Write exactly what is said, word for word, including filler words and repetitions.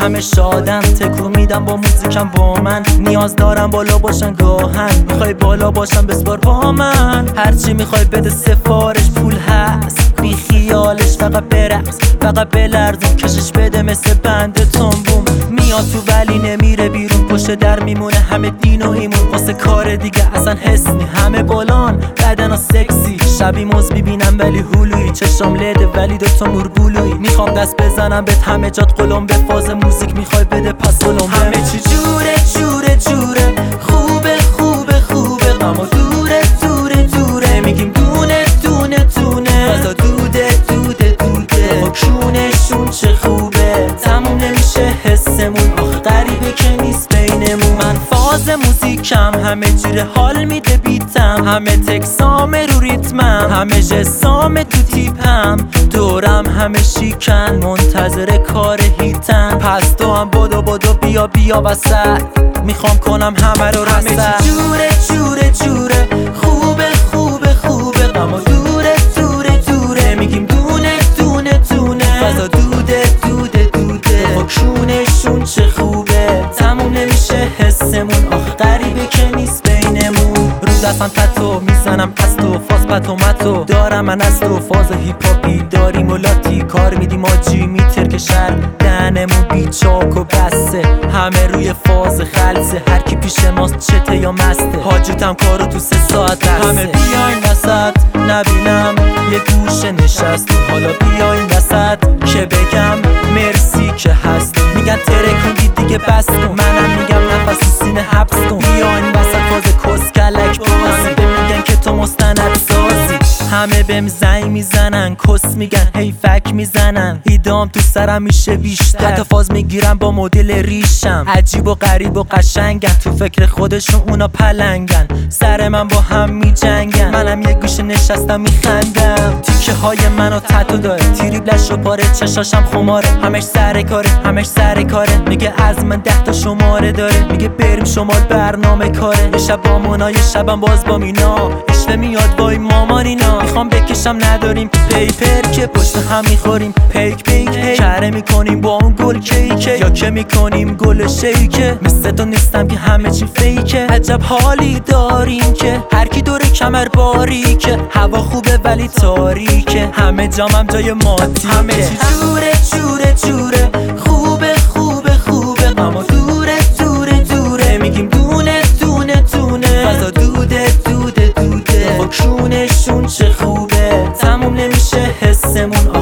همه شادن، تکون میدم با موزیکم با من. نیاز دارم بالا باشن گاهن، میخوای بالا باشن بسپار با من. هرچی میخوای بده سفارش، پول هست بی خیالش. فقط برقص فقط بلرزون، کشش بده مثل بند تنبوم. میاد تو ولی نمیره بیرون، پشت در میمونه همه دین و ایمون. واسه کار دیگه اصلا حس نی، همه بالان بدن ها سکسی. شبی موز میبینم ولی هلویی، چشم لده ولی دوتا نور بلویی. میخوام دست بزنم بهت همه جات قلم، به فاز موزیک میخوای بده پس قلم. همه چی جوره جوره جوره، خوبه خوبه خوبه. غما دوره دوره دوره، میگیم دونه دونه دونه. غذا دوده دوده دوده، کونشون چه خوبه. تموم نمیشه حسمون، آخ غریبه که نیست بینمون. من فاز موزیکم همه جوره حال میده بیتم. همه تکسامه رو ریتمم، همه جسامه تو تیپم. دورم همه شیکن، منتظر کار هیتن. پس تو هم بدو بدو بیا بیا وسط، میخوام کنم همه رو رسد. همه جوره جوره جوره، خوبه خوبه خوبه. غما دوره دوره دوره، میگیم دونه دونه دونه. غذا دوده دوده دوده، کونشون چه خوبه. تموم نمیشه حسمون، آخ غریبه که نیست بینمون. رو دستم تتو میزنم از تو، فاز پتو متو دارم من از تو. فاز هیپ هاپی داریم و لاتی، کار میدیم آجی میتر که شر. دهنمون بیچاک و بسته، همه روی فاز خلصه. هر کی پیش ماست چته یا مسته، حاجتم کارو تو سه ساعت دسته. همه بیاین وسط نبینم یه گوشه نشستی، حالا بیاین وسط که بگم مرسی که هست. میگن ترکوندی دیگه بس کن، منم میگم نفس سینه حبس کن. بیاین وسط فاز کسکلک بازی، میگن که تو مستند سازی. همه بهم زنگ میزنن، کس میگن هی فک میزنن. ایدام تو سرم میشه بیشتر، حتی فاز میگیرم با مدل ریشم. عجیب و غریب و قشنگن، تو فکر خودشون اونا پلنگن. سر من با هم میجنگن، منم یه گوشه نشستم میخندم. تیکه های منو تتو داره، تریبلش و پاره، چشاشم خماره. همش سر کاره همش سر کاره، میگه از من ده تا شماره داره. میگه بریم شمال برنامه کاره، یه شب با مونا یه شبم باز با مینا. اشوه میاد وای مامانینا، میخوام بکشم نداریم پیپر که پشت هم میخوریم. پیک پیک هی کره میکنیم با اون گل کیکه، یا که میکنیم گل شیکه. مثل تو نیستم که همه چی فیکه. عجب حالی داریم که هر کی دور کمر باریکه. هوا خوبه ولی تاریکه، همه جامم جای ماتیکه. همه چی جوره جوره جوره، خوبه خوبه خوبه. غما دوره دوره دوره، میگیم دونه دونه دونه. غذا دوده دوده دوده، کونشون چه خوبه. تموم نمیشه حسمون.